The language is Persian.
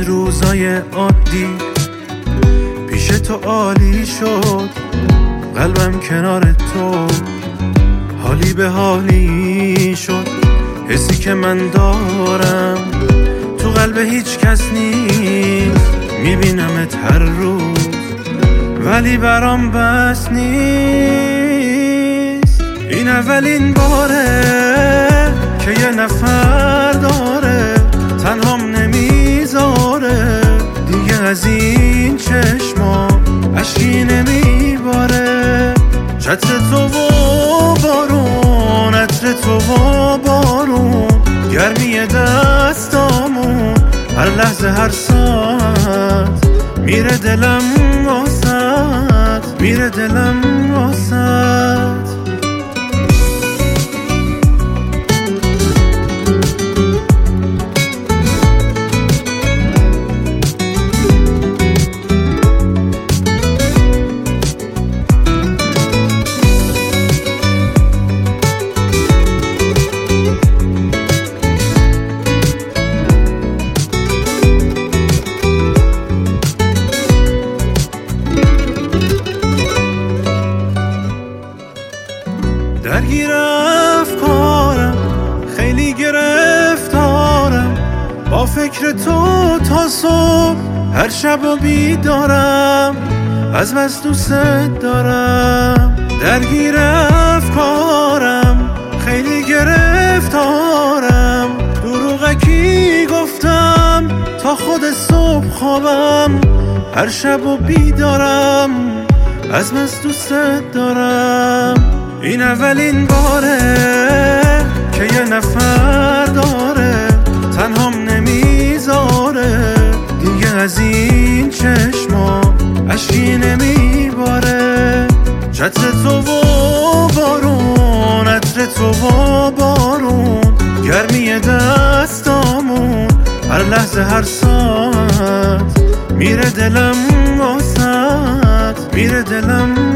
این روزای عادی پیش تو عالی شد، قلبم کنار تو حالی به حالی شد. حسی که من دارم تو قلب هیچ کس نیست، میبینمت هر روز ولی برام بس نیست. این اولین باره که یه نفر داره تنهام نمیذاره، دیگه از این چشما اشکی نمیباره. چتر تو و بارون، عطر تو و بارون، گرمی دستامون، هر لحظه هر ساعت میره دلم واسط، میره دلم واسط. درگیر افکارم، خیلی گرفتارم، با فکر تو تا صبح هر شب و بیدارم، از بس دوست دارم. درگیر افکارم، خیلی گرفتارم، دروغکی گفتم تا خود صبح خوابم، هر شب و بیدارم، از بس دوست دارم. این اولین باره که یه نفر داره تنهام نمیذاره، دیگه از این چشما اشکی نمیباره. چتر تو و بارون، عطر تو و بارون، گرمی دستامون، هر لحظه هر ساعت میره دلم واسط، میره دلم